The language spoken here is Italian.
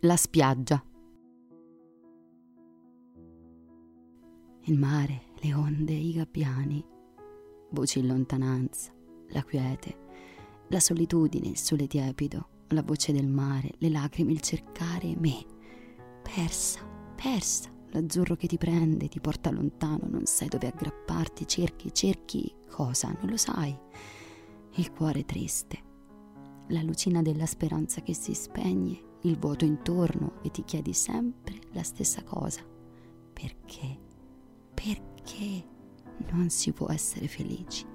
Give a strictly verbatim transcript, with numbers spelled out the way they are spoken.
La spiaggia. Il mare, le onde, i gabbiani, voci in lontananza, la quiete, la solitudine, il sole tiepido, la voce del mare, le lacrime, il cercare me, persa, persa, l'azzurro che ti prende, ti porta lontano, non sai dove aggrapparti, cerchi, cerchi cosa, non lo sai, il cuore triste, la lucina della speranza che si spegne, il vuoto intorno e ti chiedi sempre la stessa cosa, perché, perché non si può essere felici?